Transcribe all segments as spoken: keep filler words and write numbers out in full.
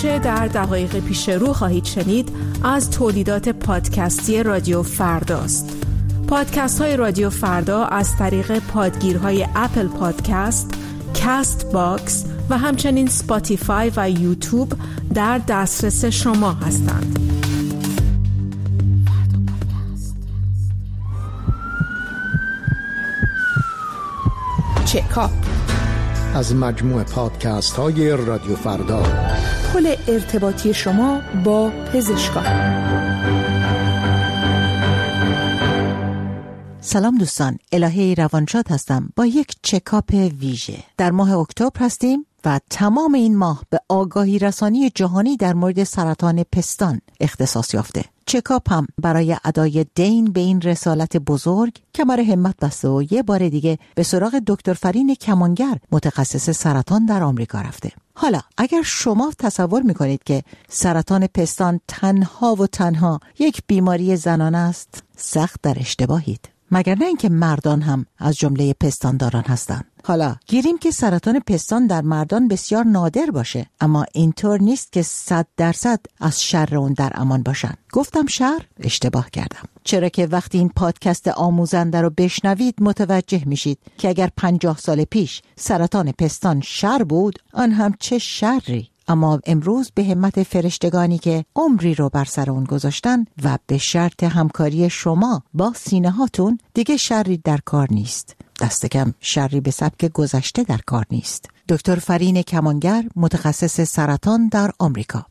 آنچه در دقایق پیش رو خواهید شنید از تولیدات پادکستی رادیو فرداست. پادکست های رادیو فردا از طریق پادگیرهای اپل پادکست، کست باکس و همچنین سپاتیفای و یوتیوب در دسترس شما هستند. چکاپ از مجموع پادکست های رادیو فردا، پل ارتباطی شما با پزشکان. سلام دوستان، الهه روانشاد هستم با یک چکاپ ویژه. در ماه اکتبر هستیم و تمام این ماه به آگاهی رسانی جهانی در مورد سرطان پستان اختصاص یافته. چکاپ هم برای ادای دین به این رسالت بزرگ کمر همت بسته و یه بار دیگه به سراغ دکتر فرین کمانگر، متخصص سرطان در آمریکا رفته. حالا اگر شما تصور میکنید که سرطان پستان تنها و تنها یک بیماری زنانه است، سخت در اشتباهید. مگر نه اینکه مردان هم از جمله پستانداران هستند. حالا گیریم که سرطان پستان در مردان بسیار نادر باشه، اما اینطور نیست که صد درصد از شر اون در امان باشن. گفتم شر؟ اشتباه کردم. چرا که وقتی این پادکست آموزنده رو بشنوید متوجه میشید که اگر پنجاه سال پیش سرطان پستان شر بود، آن هم چه شری. اما امروز به همت فرشتگانی که عمری رو بر سر اون گذاشتن و به شرط همکاری شما با سینه هاتون، دیگه شری در کار نیست. دست کم شری به سبک گذشته در کار نیست. دکتر فرین کمانگر، متخصص سرطان در آمریکا.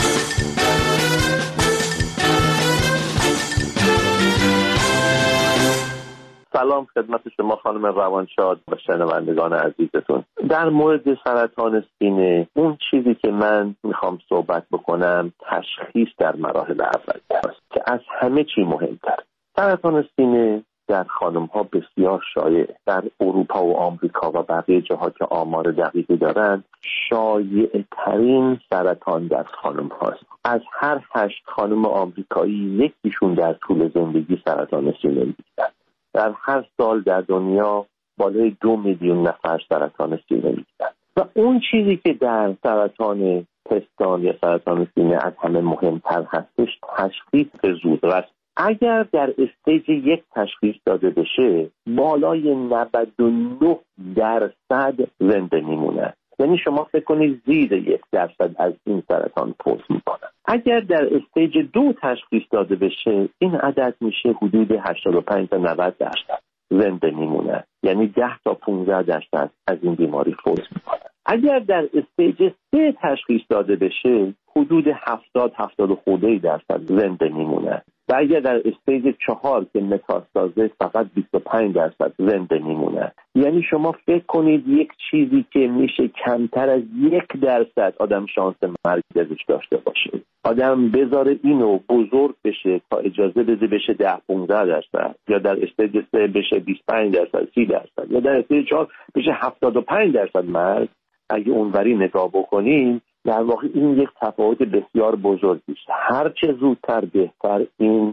سلام خدمت شما خانم روانشاد و شنوندگان عزیزتون. در مورد سرطان سینه اون چیزی که من میخوام صحبت بکنم تشخیص در مراحل اول است که از همه چی مهمتر. سرطان سینه در خانم ها بسیار شایع، در اروپا و آمریکا و بقیه جاها که آمار دقیقی دارن شایع ترین سرطان در خانم هاست. از هر هشت خانم آمریکایی یکیشون در طول زندگی سرطان سینه میگیرن. در هر سال در دنیا بالای دو میلیون نفر سرطان سینه میگیرن و اون چیزی که در سرطان پستان یا سرطان سینه از همه مهمتر هستش تشخیص زودرس. اگر در استیج یک تشخیص داده بشه بالای نود و نه درصد زنده میمونه. یعنی شما فکر کنید زیر یک درصد از این سرطان فوت میکنن. اگر در استیج دو تشخیص داده بشه این عدد میشه حدود هشتاد و پنج تا نود درصد زنده میمونه. یعنی ده تا پانزده درصد از این بیماری فوت میکنن. اگر در استیج سه تشخیص داده بشه حدود هفتاد هفتاد و خورده درصد زنده میمونه. و اگر در استیج چهار که متاستازه فقط بیست و پنج درصد زنده میمونه. یعنی شما فکر کنید یک چیزی که میشه کمتر از یک درصد آدم شانس مرگ ازش داشته باشه، آدم بذاره اینو بزرگ بشه تا اجازه بده بشه ده پانزده درصد، یا در استیج سه بشه بیست و پنج درصد سی درصد، یا در استیج چهار بشه هفتاد و پنج درصد مرگ. اگه اونوری نگاه بکنیم در واقع این یک تفاوت بسیار بزرگی است. هر چه زودتر بهتر، این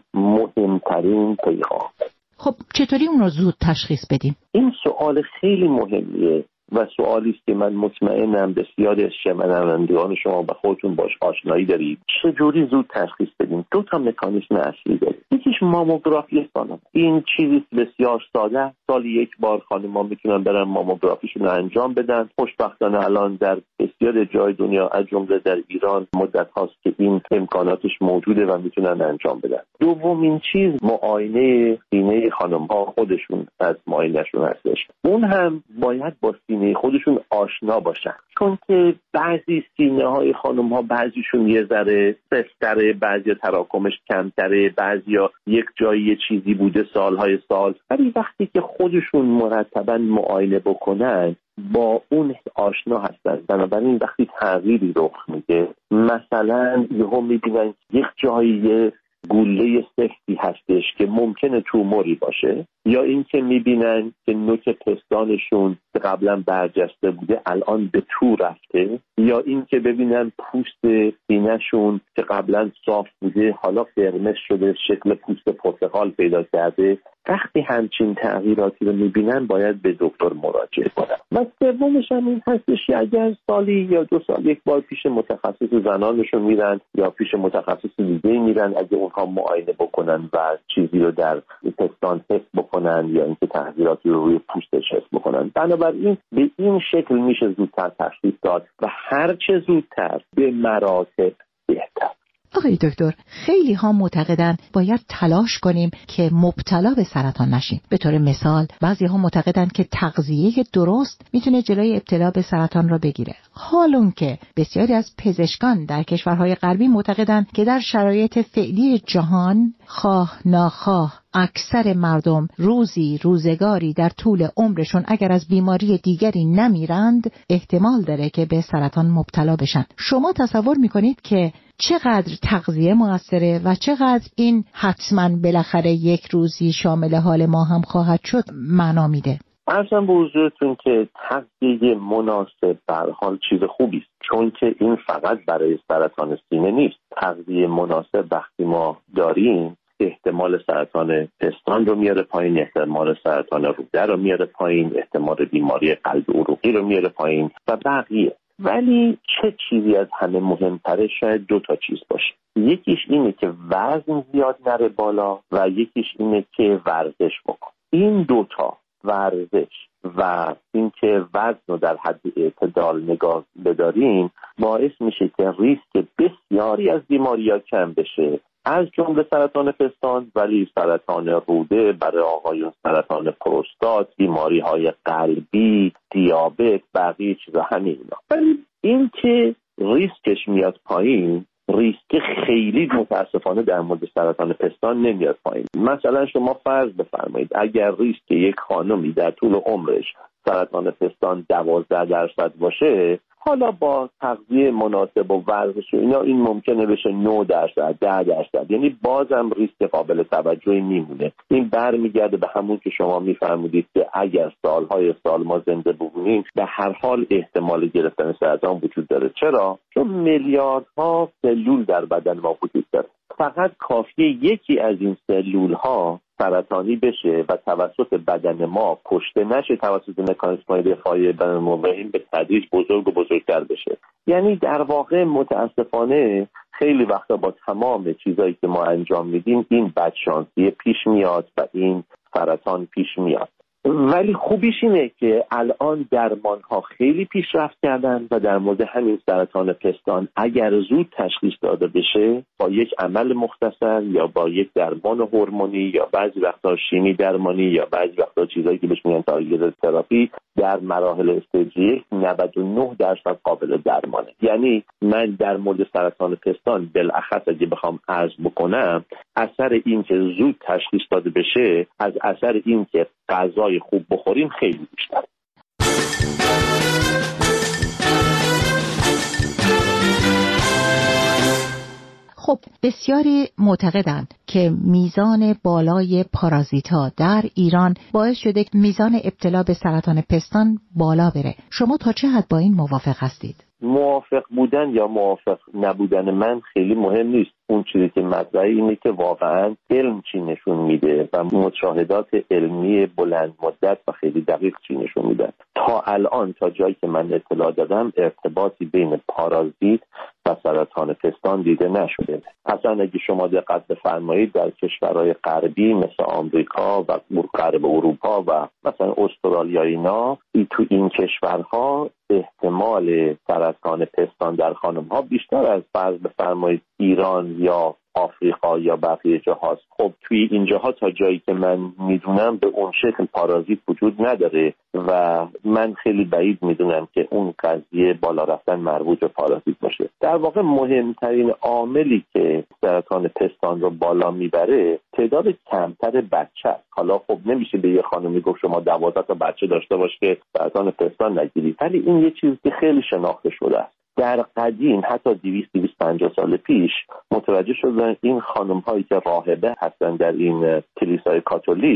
مهمترین پیغام. خب چطوری اون رو زود تشخیص بدیم؟ این سوال خیلی مهمیه و سوالی است که من مطمئنم بسیاری از شنوندگان شما به خودتون باش آشنایی دارید. چجوری زود تشخیص بدیم؟ دو تا مکانیزم اصلی داره. یکیش ماموگرافی سالم. این چیزی بسیار ساده، سالی یک بار خانم‌ها میتونن برن ماموگرافیشون رو انجام بدن. خوشبختانه الان در بسیار جای دنیا از جمله در ایران مدت هاست که این امکاناتش موجوده و میتونن انجام بدن. دومین چیز معاینه سینه خانم‌ها خودشون از معاینه‌شون هستش. اون هم باید با سینه خودشون آشنا باشن، چون که بعضی سینه های خانم ها بعضیشون یه ذره سفتره، بعضی تراکمش کمتره، بعضی ها یک جایی یه چیزی بوده سالهای سال. ولی وقتی که خودشون مرتبا معاینه بکنن با اون آشنا هستن. بنابراین وقتی تغییری رخ میده، مثلا یهو میبینن یک جایی گوله سفتی هستش که ممکنه توموری باشه، یا اینکه میبینن که نوک پستانشون قبلا برجسته بوده الان به تو رفته، یا اینکه ببینن پوست سینه‌شون که قبلا صاف بوده حالا قرمز شده، شکل پوست پرتقال پیدا کرده، وقتی همچین تغییراتی رو میبینن باید به دکتر مراجعه کنن. و سومش هم این هستش که اگر سالی یا دو سال یک بار پیش متخصص زنانشون میرن یا پیش متخصص دیگه میرن، اگه اونها معاینه بکنن و چیزی رو در پستان حس بکنن یا اینکه تغییراتی رو روی پوستش حس بکنن، بنابراین به این شکل میشه زودتر تشخیص داد و هر چه زودتر به مراتب بهتر. آقای دکتر، خیلی ها معتقدن باید تلاش کنیم که مبتلا به سرطان نشیم. به طور مثال بعضی ها معتقدن که تغذیه درست میتونه جلوی ابتلا به سرطان را بگیره، حالون که بسیاری از پزشکان در کشورهای غربی معتقدن که در شرایط فعلی جهان خواه ناخواه اکثر مردم روزی روزگاری در طول عمرشون اگر از بیماری دیگری نمیرند احتمال داره که به سرطان مبتلا بشن. شما تصور میکنید که چقدر تغذیه موثره و چقدر این حتما بالاخره یک روزی شامل حال ما هم خواهد شد معنا میده؟ اصلا به حضورتون که تغذیه مناسب به هر حال چیز خوبی است، چون که این فقط برای سرطان سینه نیست. تغذیه مناسب وقتی ما داریم احتمال سرطان پستان رو میاره پایین، احتمال سرطان روده رو میاره پایین، احتمال بیماری قلب عروقی رو میاره پایین و بقیه. ولی چه چیزی از همه مهمتره شاید دو تا چیز باشه. یکیش اینه که وزن زیاد نره بالا و یکیش اینه که ورزش بکن. این دوتا، ورزش و اینکه وزن رو در حد اعتدال نگاه بداریم، باعث میشه که ریسک بسیاری از بیماری‌ها کم بشه، از جمله سرطان پستان، ولی سرطان روده، برای آقایون سرطان پروستات، بیماری‌های قلبی، دیابت، بقیه چیزا همین اینا. ولی این که ریسکش میاد پایین، ریسک خیلی متاسفانه در مورد سرطان پستان نمیاد پایین. مثلا شما فرض بفرمایید اگر ریسک یک خانمی در طول عمرش سرطان پستان دوازده درصد باشه، حالا با تغذیه مناسب و ورزش و اینا این ممکنه بشه نه درصد، ده درصد، یعنی بازم ریسک قابل توجهی میمونه. این برمیگرده به همون که شما میفرمودید که اگر سالهای سال ما زنده بمونیم به هر حال احتمال گرفتن سرطان وجود داره. چرا؟ چون میلیاردها سلول در بدن ما وجود داره. فقط کافیه یکی از این سلول ها سرطانی بشه و توسط بدن ما کشته نشه، توسط مکانیزم‌های دفاعی بدن ما به این به تدریج بزرگ و بزرگتر بشه. یعنی در واقع متاسفانه خیلی وقتا با تمام چیزایی که ما انجام میدیم این بدشانسی پیش میاد و این سرطان پیش میاد. ولی خوبیش اینه که الان درمان ها خیلی پیشرفت کردن و در مورد همین سرطان پستان اگر زود تشخیص داده بشه با یک عمل مختصر یا با یک درمان هورمونی یا بعضی وقتا شیمی درمانی یا بعضی وقتا چیزایی که بهش میگن تارگتد تراپی در مراحل استیج یک نود و نه درصد قابل درمانه. یعنی من در مورد سرطان پستان بالاخص اگه بخوام عرض بکنم، اثر این که زود تشخیص داده بشه از اثر این که غذای خوب بخوریم خیلی بیشتر. خب بسیاری معتقدند که میزان بالای پارازیت‌ها در ایران باعث شده میزان ابتلا به سرطان پستان بالا بره. شما تا چه حد با این موافق هستید؟ موافق بودن یا موافق نبودن من خیلی مهم نیست. اون چیزی که مطرحه اینه که واقعا علم چی نشون میده و مشاهدات علمی بلند مدت و خیلی دقیق چی نشون میده. تا الان تا جایی که من اطلاع دادم ارتباطی بین پارازیت و سرطان پستان دیده نشده. اصلا اگه شما دقت بفرمایید در کشورهای غربی مثل آمریکا و غرب اروپا و مثلا استرالیا اینا ای تو این کشورها احتمال سرطان پستان در خانم‌ها بیشتر از فرض بفرمایید ایران یا آفریقا یا بقیه جاهاست. خب توی این جاها تا جایی که من میدونم به اون شکل پارازیت وجود نداره و من خیلی بعید میدونم که اون قضیه بالا رفتن مربوط به پارازیت باشه. در واقع مهمترین عاملی که سرطان پستان رو بالا میبره تعداد کمتر بچه است. حالا خب نمیشه به یه خانمی گفت شما دوازده تا بچه داشته باش که سرطان پستان نگیری، ولی این یه چیزی که خیلی شناخته شده است. در قدیم حتی دویست تا دویست و پنجاه سال پیش متوجه شدن این خانم هایی که راهبه هستن در این کلیسای کاتولیک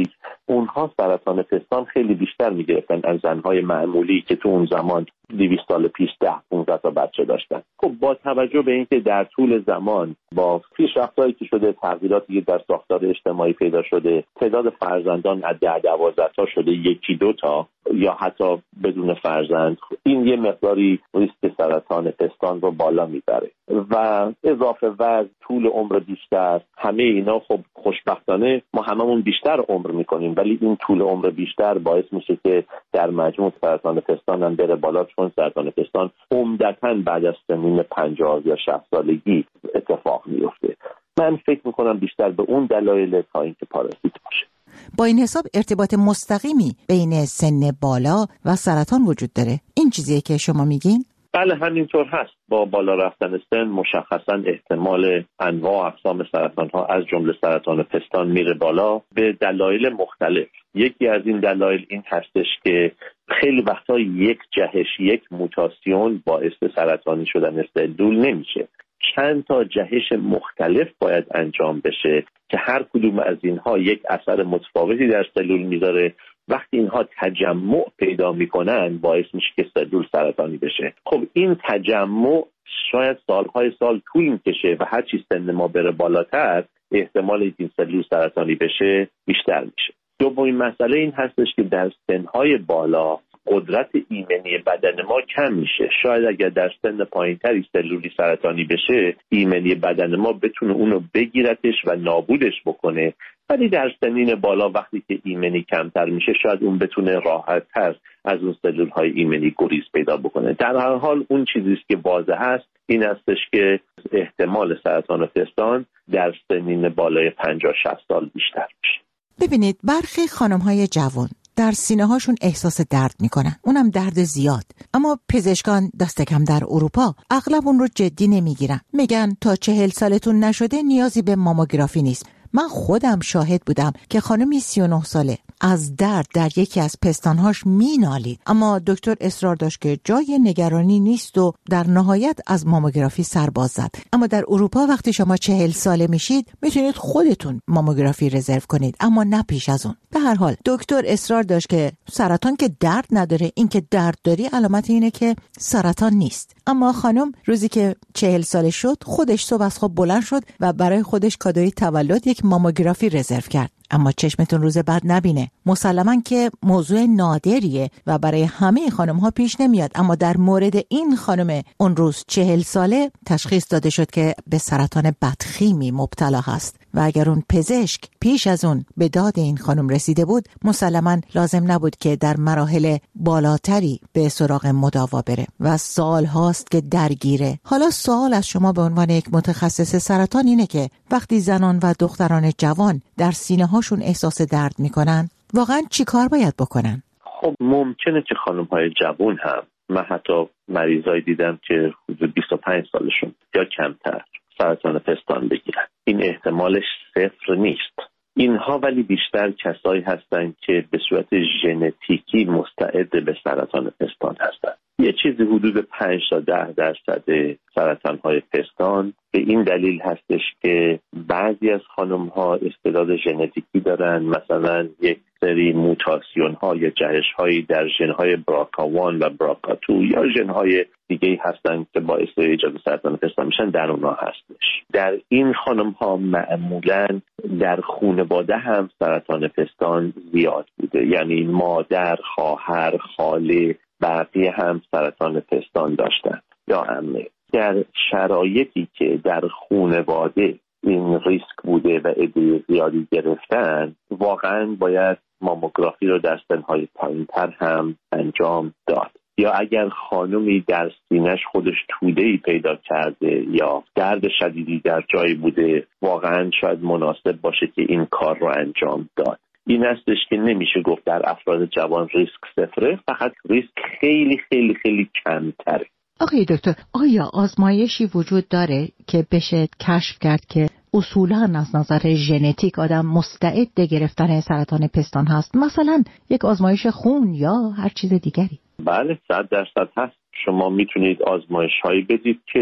اونها سرطان پستان خیلی بیشتر میگرفتن از زنهای معمولی که تو اون زمان دویست سال پیش ده پانزده تا بچه داشتن. خب با توجه به اینکه در طول زمان با پیشرفت‌هایی که شده، تغییراتی که در ساختار اجتماعی پیدا شده، تعداد فرزندان از ده دوازده تا شده یکی دو تا یا حتی بدون فرزند، این یه مقداری ریسک سرطان پستان رو بالا میبره و اضافه وزن، طول عمر بیشتر، همه اینا خب خوشبختانه ما هممون بیشتر عمر میکنیم، ولی این طول عمر بیشتر باعث میشه که در مجموع سرطان پستان هم بره بالا، چون سرطان پستان عمدتاً بعد از سنین پنجاه یا شصت سالگی اتفاق میفته. من فکر میکنم بیشتر به اون دلایل تا اینکه پارازیت باشه. با این حساب ارتباط مستقیمی بین سن بالا و سرطان وجود داره. این چیزیه که شما میگین؟ بله همینطور هست. با بالا رفتن سن مشخصا احتمال انواع و اقسام سرطان ها از جمله سرطان پستان میره بالا به دلایل مختلف. یکی از این دلایل این هستش که خیلی وقتا یک جهش، یک موتاسیون باعث سرطانی شدن سلول نمیشه. چند تا جهش مختلف باید انجام بشه که هر کدوم از اینها یک اثر متفاوتی در سلول میذاره. وقتی اینها تجمع پیدا میکنن باعث میشه که سلول سرطانی بشه. خب این تجمع شاید سالهای سال طول میکشه و هر چی سن ما بره بالاتر احتمال این سلول سرطانی بشه بیشتر میشه. دومین مسئله این هستش که در سنهای بالا قدرت ایمنی بدن ما کم میشه. شاید اگر در سن پایینتری سلولی سرطانی بشه ایمنی بدن ما بتونه اونو بگیرتش و نابودش بکنه، ولی در سنین بالا وقتی که ایمنی کمتر میشه شاید اون بتونه راحت‌تر از اون سلول‌های ایمنی گریز پیدا بکنه. در هر حال اون چیزی که واضح است این هستش که احتمال سرطان پستان در سنین بالای پنجاه شصت سال بیشتر میشه. ببینید برخی خانم‌های جوان در سینه هاشون احساس درد میکنن، اونم درد زیاد، اما پزشکان دست کم در اروپا اغلب اون رو جدی نمیگیرن. میگن تا چهل سالتون نشده نیازی به ماموگرافی نیست. من خودم شاهد بودم که خانمی سی و نه ساله از درد در یکی از پستانهاش مینالید، اما دکتر اصرار داشت که جای نگرانی نیست و در نهایت از ماموگرافی سر باز زد. اما در اروپا وقتی شما چهل ساله میشید میتونید خودتون ماموگرافی رزرو کنید، اما نه پیش از اون. به هر حال دکتر اصرار داشت که سرطان که درد نداره، این که درد داری علامت اینه که سرطان نیست. اما خانم روزی که چهل ساله شد خودش صبح از خواب بلند شد و برای خودش کادوی تولد یک ماموگرافی رزرو کرد. اما چشمتون روز بعد نبینه. مسلماً که موضوع نادریه و برای همه خانم ها پیش نمیاد، اما در مورد این خانم اون روز چهل ساله تشخیص داده شد که به سرطان بدخیمی مبتلا هست و اگر اون پزشک پیش از اون به داد این خانم رسیده بود مسلماً لازم نبود که در مراحل بالاتری به سراغ مداوا بره و سال هاست که درگیره. حالا سوال از شما به عنوان یک متخصص سرطان اینه که وقتی زنان و دختران جوان در سینه هاشون احساس درد میکنن واقعا چی کار باید بکنن؟ خب ممکنه که خانم های جوان هم، من حتی مریضایی دیدم که حدود بیست و پنج سالشون یا کمتر سرطان پستان بگیرن. این احتمالش صفر نیست. اینها ولی بیشتر کسایی هستن که به صورت ژنتیکی مستعد به سرطان پستان هستن. یه چیزی حدود پنج تا ده درصد سرطان‌های پستان به این دلیل هستش که بعضی از خانم‌ها استعداد ژنتیکی دارن، مثلا یک سری موتاسیون ها یا جهش هایی در ژن‌های براکاوان و براکاتو یا ژن‌های دیگه هستن که باعث ایجاد سرطان پستان میشن، در اونها هستش. در این خانم‌ها معمولاً در خانواده هم سرطان پستان زیاد بوده، یعنی مادر، خواهر، خاله، بقیه هم سرطان پستان داشتن یا عمه. در شرایطی که در خانواده این ریسک بوده و عده زیادی گرفتن، واقعا باید ماموگرافی رو در سنهای پایین‌تر هم انجام داد. یا اگر خانمی در سینه‌اش خودش توده‌ای پیدا کرده یا درد شدیدی در جایی بوده، واقعا شاید مناسب باشه که این کار رو انجام داد. این هستش که نمیشه گفت در افراد جوان ریسک صفره، فقط ریسک خیلی خیلی خیلی کمتره. آقای دکتر، آیا آزمایشی وجود داره که بشه کشف کرد که اصولاً از نظر ژنتیک آدم مستعد گرفتن سرطان پستان هست؟ مثلا یک آزمایش خون یا هر چیز دیگری؟ بله، صد درصد هست. شما میتونید آزمایش هایی بدید که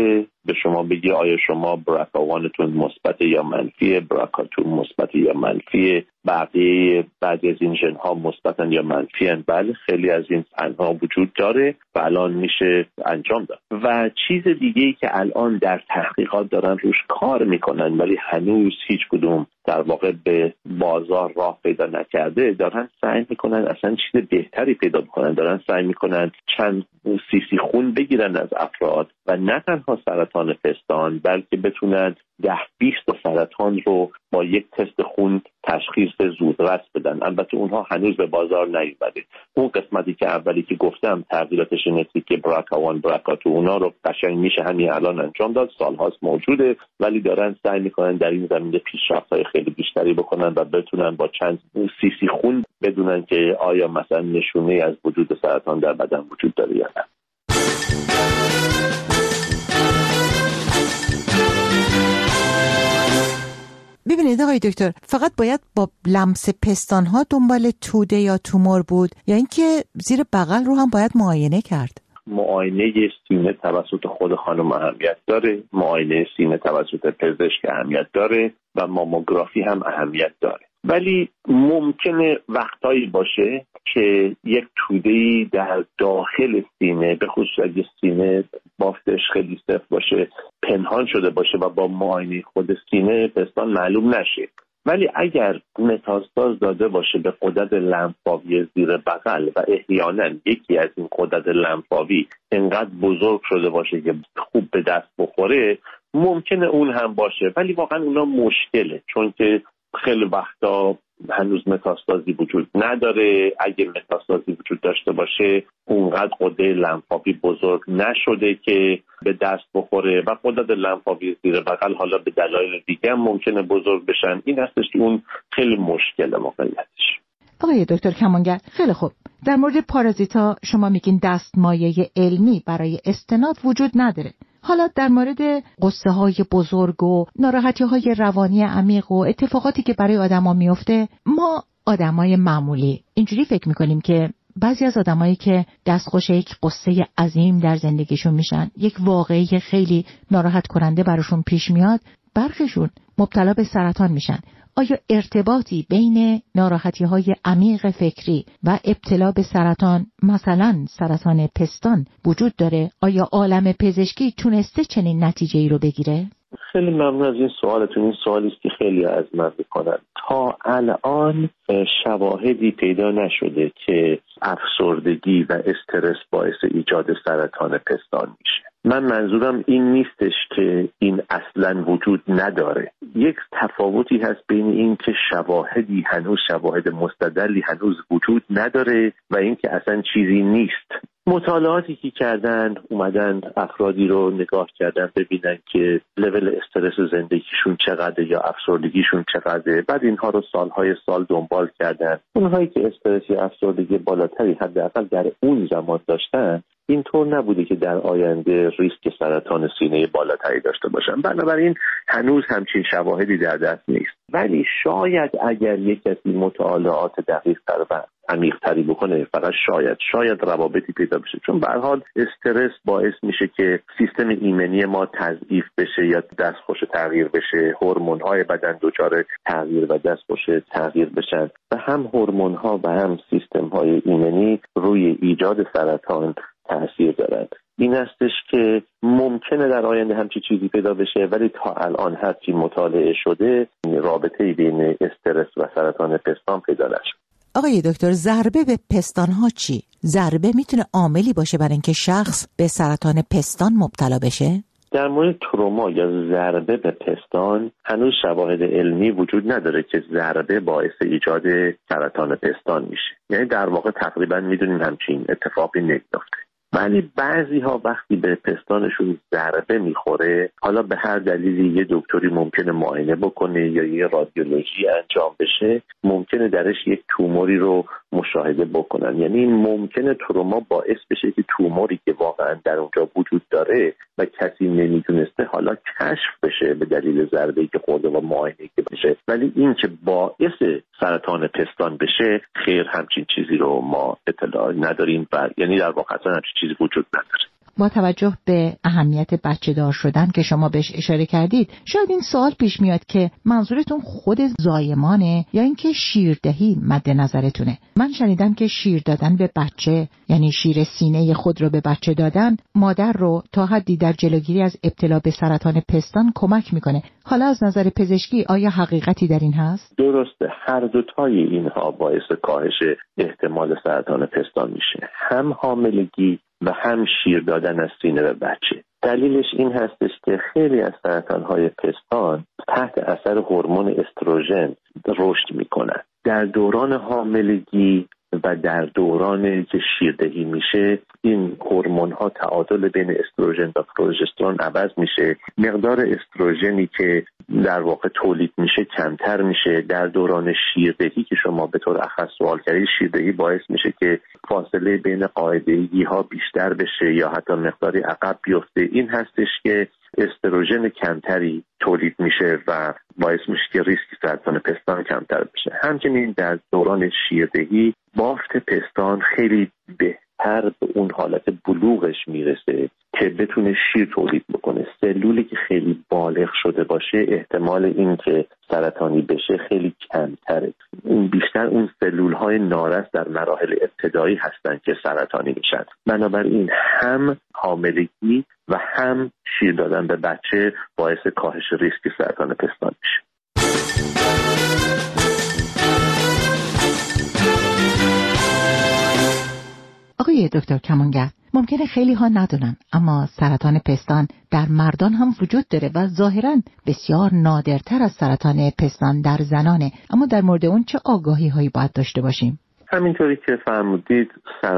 به شما بگی آیا شما براکاوانتون مثبت یا منفیه، براکاتون مثبت یا منفیه، بقیه بعضی از این ژن‌ها مثبتن یا منفیان. بله خیلی از این ژن‌ها وجود داره و الان میشه انجام داد. و چیز دیگه‌ای که الان در تحقیقات دارن روش کار میکنن ولی هنوز هیچ کدوم در واقع به بازار راه پیدا نکرده، دارن سعی میکنن اصلا چیز بهتری پیدا کنن، دارن سعی میکنن چند سیسی خون بگیرن از افراد و نه تنها سرطان پستان بلکه بتونن ده بیست تا سرطان رو با یک تست خون تشخیص زودرس بدن. البته اونها هنوز به بازار نیومده. اون قسمتی که اولی که گفتم تغییرات ژنتیک براکاوان براکاتو اونا رو قشنگ میشه همین الان انجام داد، سالهاست موجوده، ولی دارن سعی میکنن در این زمینه پیشرفت‌های خیلی بیشتری بکنن و بتونن با چند سیسی خون بدونن که آیا مثلا نشونه از وجود سرطان در بدن وجود داره یا نه. ببینید آقای دکتر، فقط باید با لمس پستان‌ها دنبال توده یا تومور بود یا اینکه زیر بغل رو هم باید معاینه کرد؟ معاینه سینه توسط خود خانم اهمیت داره، معاینه سینه توسط پزشک اهمیت داره و ماموگرافی هم اهمیت داره. ولی ممکنه وقتایی باشه که یک توده‌ای در داخل سینه، به خصوص اگه سینه بافتش خیلی سفت باشه، پنهان شده باشه و با معاینه خود سینه پستان معلوم نشه. ولی اگر متاستاز داده باشه به غدد لنفاوی زیر بغل و احیانا یکی از این غدد لنفاوی انقدر بزرگ شده باشه که خوب به دست بخوره، ممکنه اون هم باشه. ولی واقعا اونا مشکله، چون که خیلی وقتا هنوز متاستازی وجود نداره. اگه متاستازی وجود داشته باشه اونقدر غده لنفاوی بزرگ نشده که به دست بخوره و غدد لنفاوی زیر بغل حالا به دلایل دیگه هم ممکنه بزرگ بشن. این هستش که اون خیلی مشکل موقعیتش. آقای دکتر کمانگر، خیلی خوب، در مورد پارازیتا شما میگین دستمایه علمی برای استناد وجود نداره. حالا در مورد قصه های بزرگ و ناراحتی های روانی عمیق و اتفاقاتی که برای آدما میفته، ما آدمای معمولی اینجوری فکر میکنیم که بعضی از آدمایی که دستخوش یک قصه عظیم در زندگیشون میشن، یک واقعی خیلی ناراحت کننده براشون پیش میاد، برخیشون مبتلا به سرطان میشن. آیا ارتباطی بین ناراحتی‌های عمیق فکری و ابتلا به سرطان، مثلا سرطان پستان، وجود داره؟ آیا عالم پزشکی تونسته چنین نتیجه‌ای رو بگیره؟ خیلی ممنون از این سوالتون. این سوالی است که خیلی از من میکنن. تا الان شواهدی پیدا نشده که افسردگی و استرس باعث ایجاد سرطان پستان میشه. من منظورم این نیستش که این اصلا وجود نداره. یک تفاوتی هست بین این که شواهدی هنوز شواهد مستدلی هنوز وجود نداره و این که اصلا چیزی نیست. مطالعاتی که کردن اومدن افرادی رو نگاه کردن ببینن که لول استرس زندگیشون چقدره یا افسردگیشون چقدره، بعد اینها رو سالهای سال دنبال کردن. اونهایی که استرس یا افسردگی بالاتری حداقل در اون زمان داشتن، اینطور نبوده که در آینده ریسک سرطان سینه بالاتری داشته باشن. بنابراین هنوز همچین شواهدی در دست نیست. ولی شاید اگر یک کسی مطالعات دقیق تر و عمیق تری بکنه، فقط شاید شاید روابطی پیدا بشه، چون به هر حال استرس باعث میشه که سیستم ایمنی ما تضعیف بشه یا دستخوش تغییر بشه، هورمون‌های بدن دچار تغییر و دستخوش تغییر بشن و هم هورمون‌ها و هم سیستم‌های ایمنی روی ایجاد سرطان تأثیر دارد. این استش که ممکنه در آینده همچی چیزی پیدا بشه، ولی تا الان هرچی مطالعه شده رابطه‌ای بین استرس و سرطان پستان پیدا نشده. آقای دکتر، ضربه به پستان ها چی؟ ضربه میتونه عاملی باشه برای اینکه شخص به سرطان پستان مبتلا بشه؟ در مورد تروما یا ضربه به پستان هنوز شواهد علمی وجود نداره که ضربه باعث ایجاد سرطان پستان میشه. یعنی در واقع تقریبا میدونیم همچین اتفاقی نمیفته. ولی بعضی ها وقتی به پستانشون ضربه میخوره، حالا به هر دلیلی یه دکتری ممکنه معاینه بکنه یا یه رادیولوژی انجام بشه، ممکنه درش یک توموری رو مشاهده بکنن. یعنی ممکنه تروما باعث بشه که توموری که واقعا در اونجا وجود داره و کسی نمیدونسته حالا کشف بشه به دلیل ضربه‌ای که خورده و معاینه‌ای که بشه. ولی این که باعث سرطان پستان بشه، خیر همچین چیزی رو ما اطلاع نداریم و یعنی در واقع اصلا همچین چیزی وجود نداره. با توجه به اهمیت بچه دار شدن که شما بهش اشاره کردید، شاید این سوال پیش میاد که منظورتون خود زایمانه یا اینکه شیردهی مد نظرتونه؟ من شنیدم که شیر دادن به بچه، یعنی شیر سینه خود رو به بچه دادن، مادر رو تا حدی در جلوگیری از ابتلا به سرطان پستان کمک میکنه. حالا از نظر پزشکی آیا حقیقتی در این هست؟ درسته، هر دوتای اینها باعث کاهش احتمال سرطان پستان میشه، هم حاملگی و هم شیر دادن از سینه به بچه. دلیلش این هستش که خیلی از سرطان‌های پستان تحت اثر هورمون استروژن رشد میکنن. در دوران حاملگی و در دوران که شیردهی میشه، این هورمون ها تعادل بین استروژن و پروژسترون عوض میشه، مقدار استروژنی که در واقع تولید میشه کمتر میشه. در دوران شیردهی که شما به طور اخص سوال کردید، شیردهی باعث میشه که فاصله بین قاعدگی ها بیشتر بشه یا حتی مقداری عقب بیفته. این هستش که استروژن کمتری تولید میشه و باعث میشه که ریسک سرطان پستان کمتر بشه. همچنین در دوران شیردهی بافت پستان خیلی بهتر به اون حالت بلوغش میرسه که بتونه شیر تولید بکنه. سلولی که خیلی بالغ شده باشه، احتمال این که سرطانی بشه خیلی کمتره. این بیشتر اون سلول های نارس در مراحل ابتدایی هستن که سرطانی میشن. بنابراین هم حاملگی و هم شیر دادن به بچه باعث کاهش ریسک سرطان پستان میشه. آقای دکتر کمانگر، ممکنه خیلی ها ندونن اما سرطان پستان در مردان هم وجود داره و ظاهراً بسیار نادرتر از سرطان پستان در زنانه، اما در مورد اون چه آگاهی هایی باید داشته باشیم؟ همینطوری که فرمودید،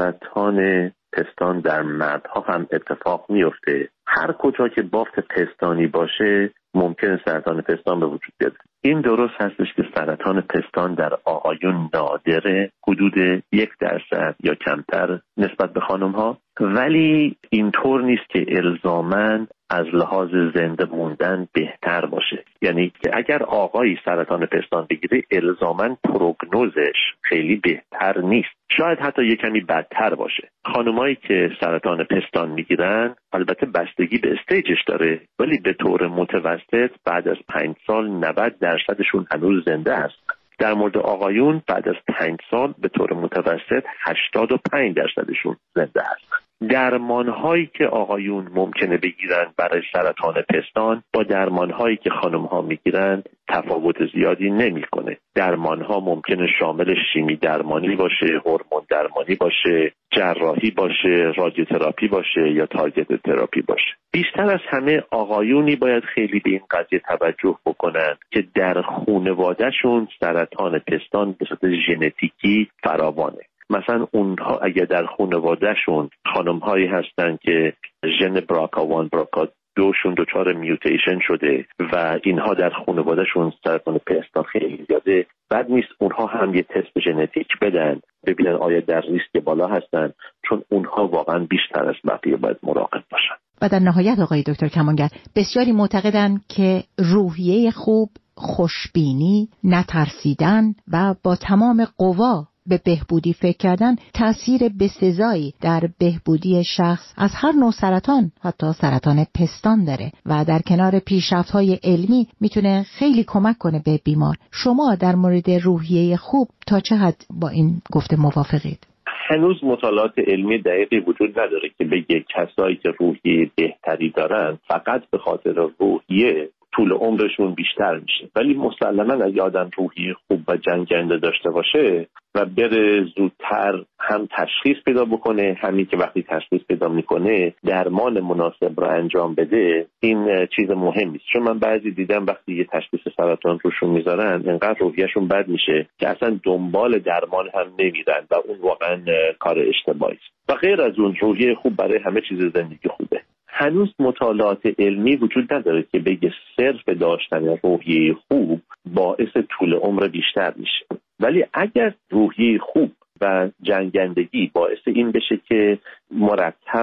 سرطان پستان در مردها هم اتفاق میفته. هر کجا که بافت پستانی باشه ممکنه سرطان پستان به وجود بیاد. این درست هستش که سرطان پستان در آقایون نادره، حدود یک درصد یا کمتر نسبت به خانم ها، ولی اینطور نیست که الزاماً از لحاظ زنده موندن بهتر باشه. یعنی که اگر آقایی سرطان پستان بگیره الزاماً پروگنوزش خیلی بهتر نیست، شاید حتی یک کمی بدتر باشه. خانمایی که سرطان پستان میگیرن البته بستگی به استیجش داره، ولی به طور متوسط بعد از پنج سال نود درصدشون هنوز زنده هست. در مورد آقایون بعد از پنج سال به طور متوسط هشتاد و پنج درصدشون زنده هست. درمان‌هایی که آقایون ممکنه بگیرن برای سرطان پستان با درمان‌هایی که خانم‌ها میگیرن تفاوت زیادی نمی‌کنه. درمان‌ها ممکنه شامل شیمی درمانی باشه، هورمون درمانی باشه، جراحی باشه، رادیوتراپی باشه یا تارگت تراپی باشه. بیشتر از همه آقایونی باید خیلی به این قضیه توجه بکنن که در خانواده‌شون سرطان پستان به صورت ژنتیکی فراوانه. مثلا اونها اگر در خانوادهشون خانم‌هایی هستن که ژن براکا وان براکا دوشون دچار میوتیشن شده و اینها در خانوادهشون سرطان پستان خیلی زیاده، بد نیست اونها هم یه تست ژنتیک بدن ببینن آیا در ریسک بالا هستن، چون اونها واقعا بیشتر از بقیه باید مراقب باشن. و در نهایت آقای دکتر کمانگر، بسیاری معتقدند که روحیه خوب، خوشبینی، نترسیدن و با تمام قوا به بهبودی فکر کردن تأثیر بسزایی در بهبودی شخص از هر نوع سرطان، حتی سرطان پستان داره و در کنار پیشرفت‌های علمی میتونه خیلی کمک کنه به بیمار. شما در مورد روحیه خوب تا چه حد با این گفته موافقید؟ هنوز مطالعات علمی دقیقی وجود نداره که بگه کسایی که روحیه بهتری دارن فقط به خاطر روحیه طول عمرشون بیشتر میشه، ولی مسلماً اگه آدم روحیه خوب و جنگنده داشته باشه و بره زودتر هم تشخیص پیدا بکنه، همین که وقتی تشخیص پیدا میکنه درمان مناسب رو انجام بده، این چیز مهمی است. چون من بعضی دیدم وقتی یه تشخیص سرطان روشون میذارن انقدر روحیه‌شون بد میشه که اصلا دنبال درمان هم نمیرن و اون واقعا کار اشتباهی است. و غیر از اون روحیه خوب برای همه چیز زندگی خوبه. هنوز مطالعات علمی وجود نداره که بگه صرف داشتن روحیه خوب باعث طول عمر بیشتر میشه، ولی اگر روحیه خوب و جنگندگی باعث این بشه که مرتب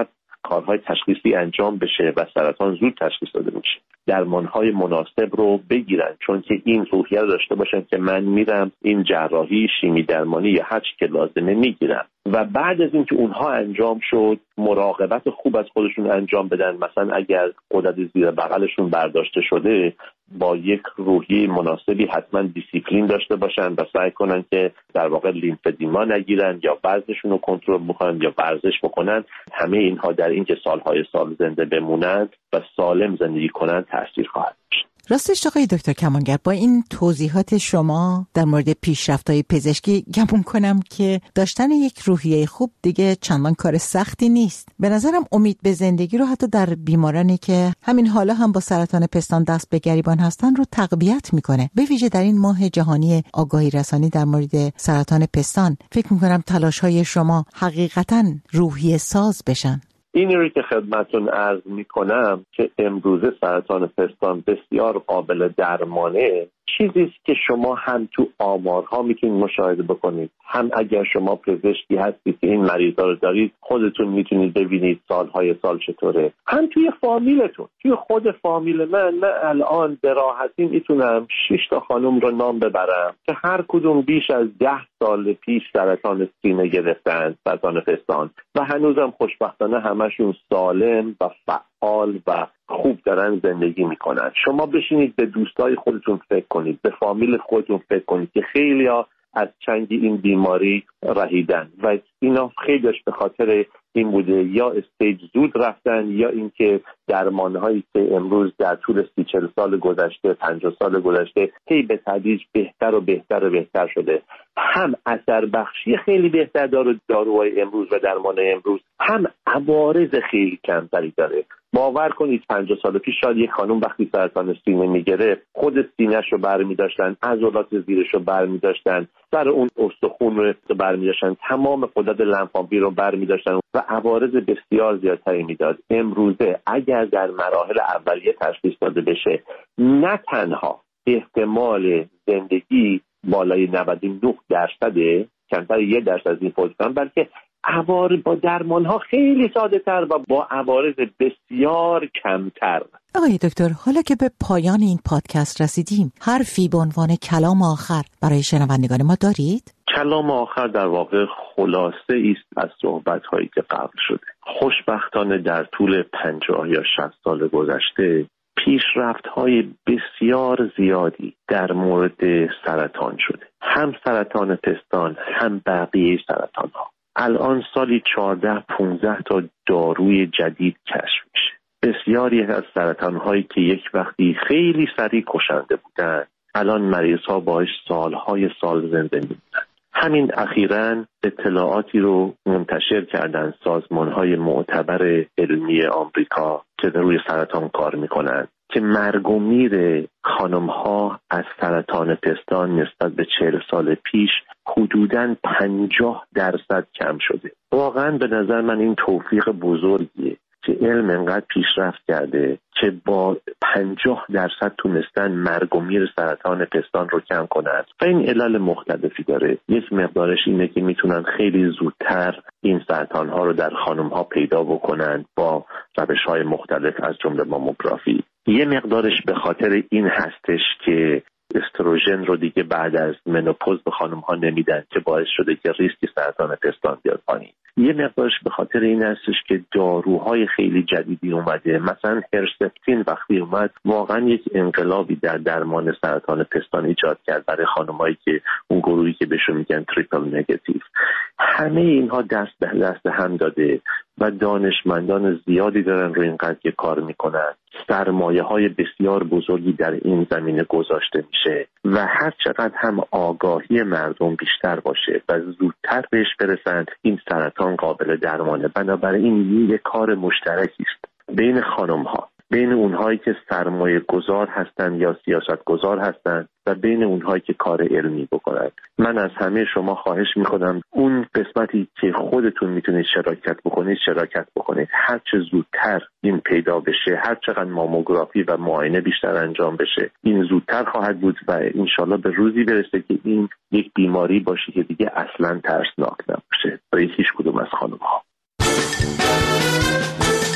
کارهای تشخیصی انجام بشه و سرطان زود تشخیص داده بشه، درمانهای مناسب رو بگیرن، چون که این روحیه رو داشته باشن که من میرم این جراحی، شیمی درمانی یا هر چی که لازمه میگیرم و بعد از اینکه اونها انجام شد مراقبت خوب از خودشون انجام بدن. مثلا اگر غدد زیر بغلشون برداشته شده با یک روحیه مناسبی حتما دیسیپلین داشته باشن و سعی کنن که در واقع لیمفدیما نگیرن یا وزنشون رو کنترل بکنن یا ورزش بکنن. همه اینها در اینکه سالهای سال زنده بمونند و سالم زندگی کنن تاثیر خواهد داشت. راستش آقای دکتر کمانگر، با این توضیحات شما در مورد پیشرفت‌های پزشکی گمون کنم که داشتن یک روحیه خوب دیگه چندان کار سختی نیست. به نظرم امید به زندگی رو حتی در بیمارانی که همین حالا هم با سرطان پستان دست به گریبان هستن رو تقویت میکنه. به ویژه در این ماه جهانی آگاهی رسانی در مورد سرطان پستان فکر میکنم تلاش‌های شما حقیقتاً روحیه ساز بشن. این رو که خدمتون عرض میکنم که امروزه سرطان پستان بسیار قابل درمانه، چیزی است که شما هم تو آمارها میتونید مشاهده بکنید، هم اگر شما پزشکی هستید که این مریضا رو دارید خودتون میتونید ببینید سالهای سال چطوره، هم توی فامیلتون، توی خود فامیل من. من الان به راحتی میتونم شش تا خانم رو نام ببرم که هر کدوم بیش از ده سال پیش سرطان سینه گرفتن، سرطان پستان، و هنوزم خوشبختانه همشون سالم و فعال و خوب دارن زندگی میکنن. شما بشینید به دوستای خودتون فکر کنید، به فامیل خودتون فکر کنید که خیلی‌ها از چنگ این بیماری رهیدن و اینا خیلیش به خاطر این بوده یا استیج زود رفتن یا اینکه درمانهایی که امروز در طول سی چل سال گذشته، پنجاه سال گذشته هی به تدریج بهتر و بهتر و بهتر شده، هم اثر بخشی خیلی بهتر داره داروهای امروز و درمان امروز، هم عوارض خیلی کمتری داره. باور کنید پنجاه سال پیش شاید یک خانم وقتی سرطان سینه میگیره خود سینه‌ش رو برمی داشتن، عضلات زیرش رو برمی داشتن، سر اون استخون رو برمی داشتن، تمام غدد لنفاوی رو برمی داشتن و عوارض بسیار زیادتری میداد. امروزه اگر در مراحل اولیه تشخیص داده بشه، نه تنها احتمال زندگی بالای نود و نه درصد، کمتر یک درصد از این فوت کنن، بلکه عوارض با درمان ها خیلی ساده تر و با عوارض بسیار کمتر. آقای دکتر، حالا که به پایان این پادکست رسیدیم، حرفی به عنوان کلام آخر برای شنوندگان ما دارید؟ کلام آخر در واقع خلاصه است از صحبت هایی که قبل شده. خوشبختانه در طول پنجاه یا شصت سال گذشته پیشرفت های بسیار زیادی در مورد سرطان شده، هم سرطان پستان هم بقیه سرطان ها. الان سالی چهارده پانزده تا داروی جدید کشف میشه. بسیاری از سرطان هایی که یک وقتی خیلی سریع کشنده بودن الان مریض ها باش سالهای سال زنده میمونن. همین اخیراً اطلاعاتی رو منتشر کردن سازمان های معتبر علمی آمریکا که روی سرطان کار میکنن که مرگ و میر خانم ها از سرطان پستان نسبت به چهل سال پیش حدوداً پنجاه درصد کم شده. واقعاً به نظر من این توفیق بزرگیه که علم انقدر پیشرفت کرده که با پنجاه درصد تونستن مرگ و میر سرطان پستان رو کم کنند و این علل مختلفی داره. یک مقدارش اینه که میتونن خیلی زودتر این سرطان ها رو در خانم ها پیدا بکنن با روش های مختلف از جمله ماموگرافی. یه مقدارش به خاطر این هستش که استروژن رو دیگه بعد از منوپوز به خانم ها نمیدن که باعث شده که ریسک سرطان پستان بیاد پایین. یه مقدارش به خاطر این هستش که داروهای خیلی جدیدی اومده، مثلا هرسپتین وقتی اومد واقعا یک انقلابی در درمان سرطان پستان ایجاد کرد برای خانمایی که اون گروهی که بهشون میگن تریپل نگاتیو. همه اینها دست به دست هم داده و دانشمندان زیادی دارن روی این قضیه کار میکنن. سرمایه های بسیار بزرگی در این زمینه گذاشته میشه و هر چقدر هم آگاهی مردم بیشتر باشه و زودتر بهش برسن این سرطان قابل درمانه. بنابراین یک کار مشترکی است بین خانم ها، بین اونهایی که سرمایه گذار هستن یا سیاست گذار هستن و بین اونهایی که کار علمی بکنن. من از همه شما خواهش میکنم اون قسمتی که خودتون میتونید شراکت بکنید شراکت بکنید. هر چه زودتر این پیدا بشه، هر چقدر ماموگرافی و معاینه بیشتر انجام بشه، این زودتر خواهد بود و انشالله به روزی برسه که این یک بیماری باشه که دیگه اصلا ترسناک نباشه برای هیچ کدوم از خانم ها.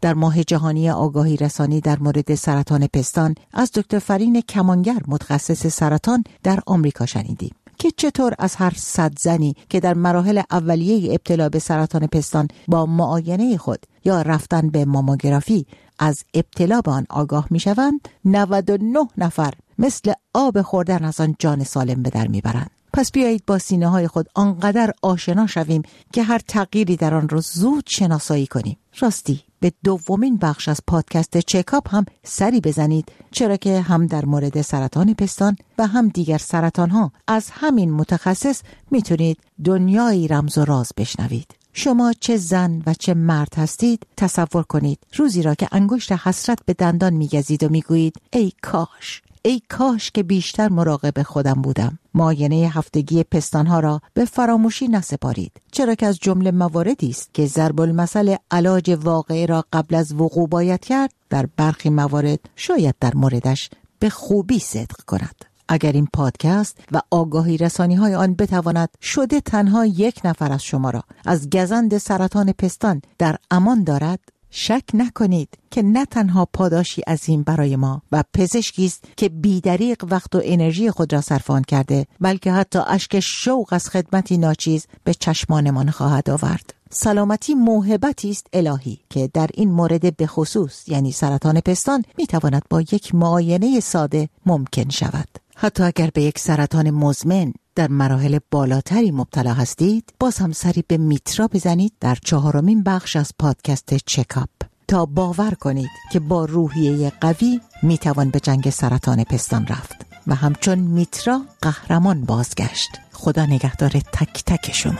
در ماه جهانی آگاهی رسانی در مورد سرطان پستان از دکتر فرین کمانگر متخصص سرطان در آمریکا شنیدیم که چطور از هر صد زنی که در مراحل اولیه ابتلا به سرطان پستان با معاینه خود یا رفتن به ماموگرافی از ابتلا به آن آگاه می شوند، نود و نه نفر مثل آب خوردن از آن جان سالم به در می برند. پس بیایید با سینه های خود آنقدر آشنا شویم که هر تغییری در آن را زود شناسایی کنیم. راستی به دومین بخش از پادکست چکاپ هم سری بزنید، چرا که هم در مورد سرطان پستان و هم دیگر سرطان ها از همین متخصص میتونید دنیایی رمز و راز بشنوید. شما چه زن و چه مرد هستید، تصور کنید روزی را که انگشت حسرت به دندان میگزید و میگویید ای کاش ای کاش که بیشتر مراقب خودم بودم. معاینه هفتگی پستانها را به فراموشی نسپارید، چرا که از جمله مواردی است که ضرب المثل علاج واقعی را قبل از وقوع باید کرد، در برخی موارد شاید در موردش به خوبی صدق کند. اگر این پادکست و آگاهی رسانی های آن بتواند شده تنها یک نفر از شما را از گزند سرطان پستان در امان دارد، شک نکنید که نه تنها پاداشی عظیم برای ما و پزشکی است که بی‌دریغ وقت و انرژی خود را صرف آن کرده، بلکه حتی اشک شوق از خدمتی ناچیز به چشمانمان خواهد آورد. سلامتی موهبتی است الهی که در این مورد به خصوص، یعنی سرطان پستان، میتواند با یک معاینه ساده ممکن شود. حتی اگر به یک سرطان مزمن در مراحل بالاتری مبتلا هستید، باز هم سری به میترا بزنید در چهارمین بخش از پادکست چکاپ تا باور کنید که با روحیه قوی میتوان به جنگ سرطان پستان رفت و همچون میترا قهرمان بازگشت. خدا نگهدار تک تک شما.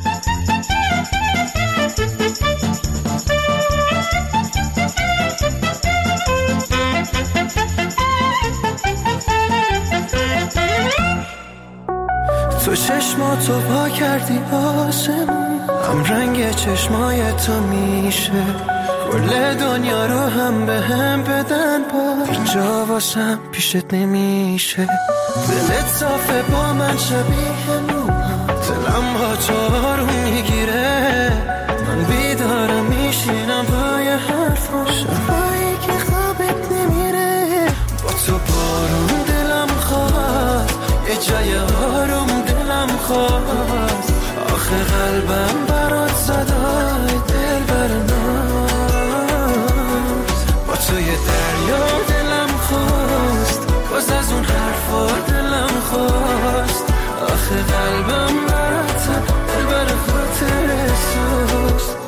تو چشماتو پا کردی آسمون، هم رنگ چشمای تو میشه کل دنیا رو هم به هم بدن، با اینجا واسم پیشت نمیشه. دلت صافه با من شبیه موها، دلم با تو آروم میگیره، من بیدارم میشینم پای حرفا، شبایی که خوابت نمیره. با تو بارون دلم خواهد، یه جای آروم دلم خواست، آخه قلبم برات زدای دل بر ناز. با توی دریا دلم خواست، باز از اون حرفا دلم خواست، آخه قلبم برات دل بر خاطر سوست.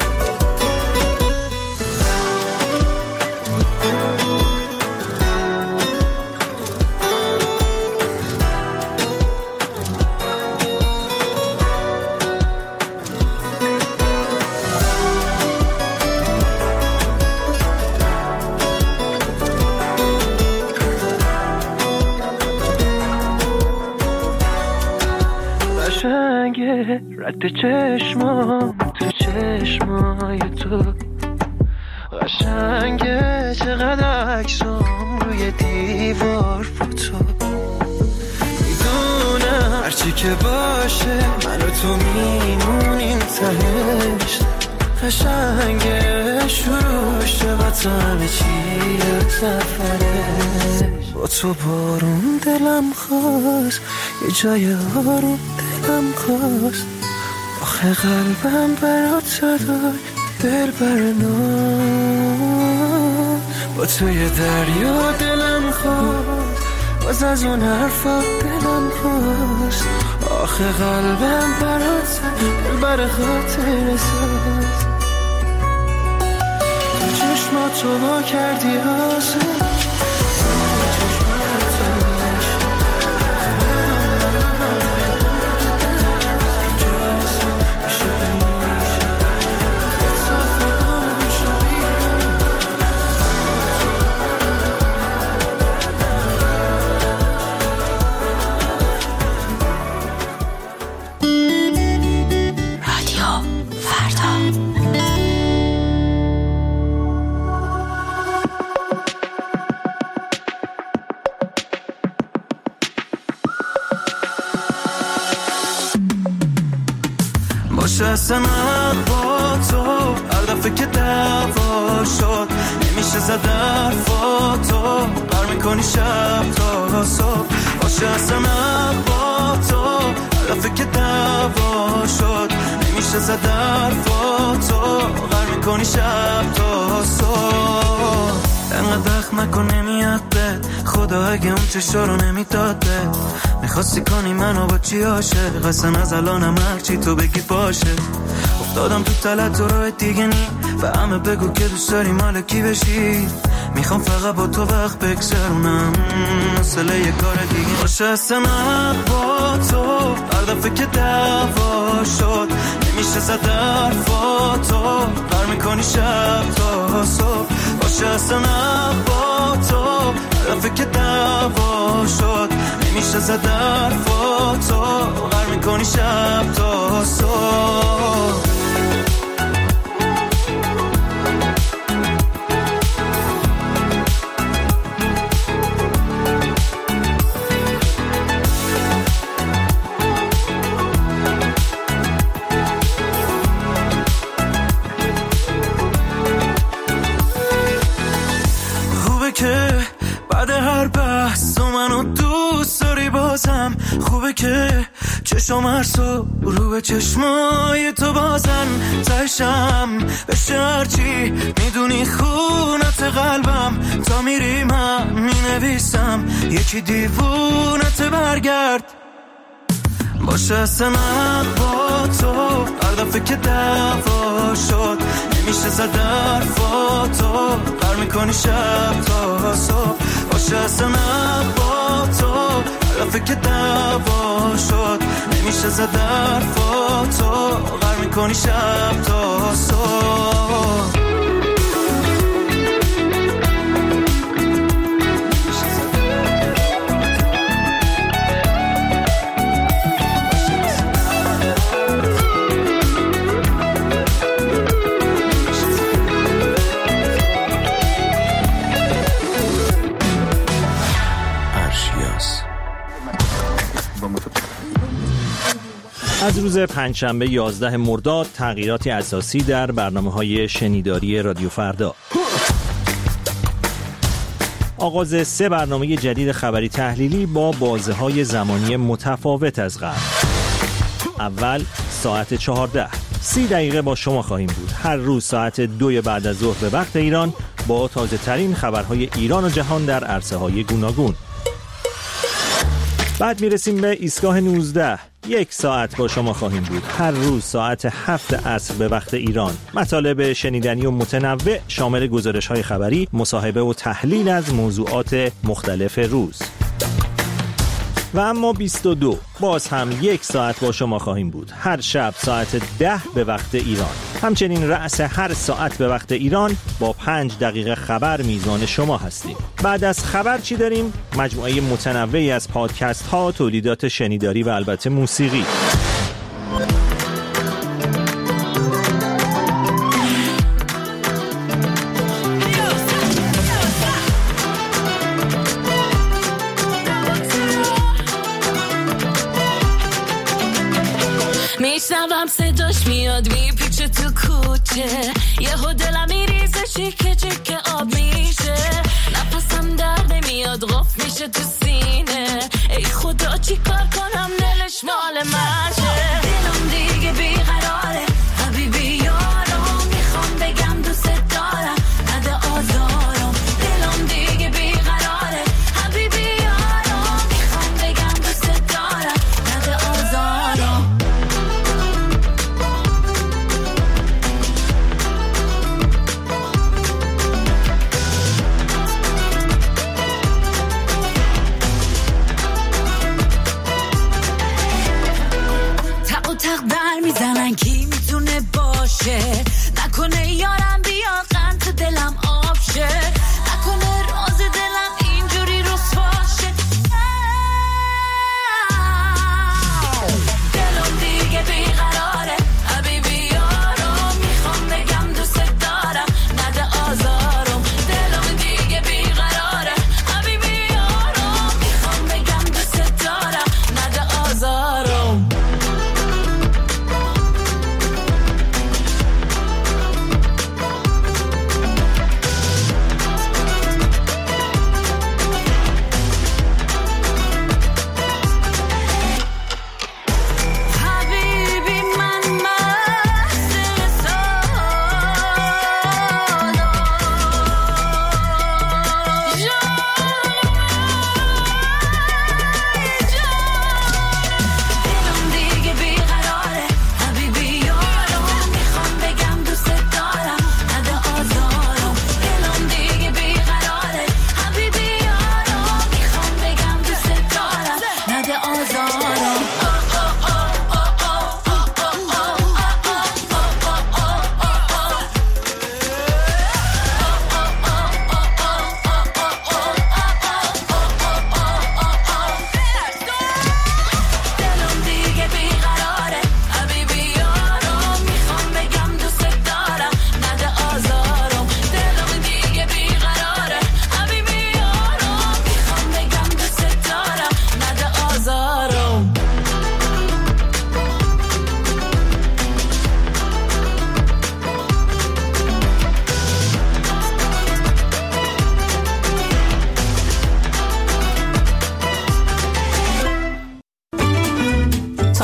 رد چشمام تو چشمای تو قشنگه، چقدر عکسام روی دیوار فوتو. میدونم هرچی که باشه من و تو میمونیم تهش، قشنگه شروع شه و تا همه چی سفره. با تو بارون دلم خواست، یه جای آروم دلم خواست، آخه قلبم برات صدای دل بر ناز. با توی دریا دلم خواست، باز از اون حرفا دلم خواست، آخه قلبم برات صدای دل بر خاطر ساز. تو چشماتو وا کردی آسان، نشستم با تو هر دفعه که دعوا شد نمیشه زد حرفاتو بر میکنی شب تا صبح باشه اصلا با تو علافه که دعوا شد نمیشه زد حرفاتو بر میکنی شب تا صبح انقدر دخم نکن نمیاد بد خدا اگه اون چشا رو نمیداد بد میخواستی کنی منو با چی عاشق قصن از الانم هرچی تو بگی باشه افتادم تو تلت تو راه دیگه نی و همه بگو که دوست داری مال کی بشی میخوام فقط با تو وقت بگذرونم مسئله یه کار دیگه باشه اصلا با تو هر دفعه که دعوا شد نمیشه زد حرفاتو بر میکنی شب تا صبح باشه اصلا با تو هر دفعه که دعوا شد نمیشه زد حرفاتو بر میکنی شب تا صبح که بعد هر بحث تو منو دوست داری بازم خوبه که چشم هرسو رو به چشمای تو بازن تشم بشه هرچی میدونی خونت قلبم تا میری من مینویسم یکی دیوونت برگرد باشه اصلا با تو هر دفعه که دعوا شد نمیشه زد حرفاتو بر میکنی شب تا صبح باشه اصلا با تو هر دفعه که دعوا شد نمیشه زد حرفاتو بر میکنی شب تا صبح از روز پنجشنبه یازده مرداد تغییراتی اساسی در برنامه‌های شنیداری رادیو فردا. آغاز سه برنامه جدید خبری تحلیلی با بازه‌های زمانی متفاوت از قبل. اول ساعت چهارده سی دقیقه با شما خواهیم بود. هر روز ساعت دو بعد از ظهر به وقت ایران با تازه ترین خبرهای ایران و جهان در عرصه‌های گوناگون. بعد میرسیم به ایستگاه نوزده. یک ساعت با شما خواهیم بود. هر روز ساعت هفت عصر به وقت ایران. مطالب شنیدنی و متنوع شامل گزارش‌های خبری، مصاحبه و تحلیل از موضوعات مختلف روز. و اما بیست و دو باز هم یک ساعت با شما خواهیم بود. هر شب ساعت ده به وقت ایران. همچنین رأس هر ساعت به وقت ایران با پنج دقیقه خبر میزان شما هستیم. بعد از خبر چی داریم؟ مجموعه متنوعی از پادکست ها، تولیدات شنیداری و البته موسیقی. میشنوم صداش میاد میپیچه تو کوچه یهو دلم میریزه چیکه چیکه آب میشه نفسم در نمیاد غف میشه تو سینه ای خدا چی کار کنم دلش مال منشه دلم دیگه بیقراره حبیبی یارم میخوام بگم دوست دارم نده آزارم دلم دیگه بیقراره حبیبی یارم میخوام بگم دوست دارم نده آزارم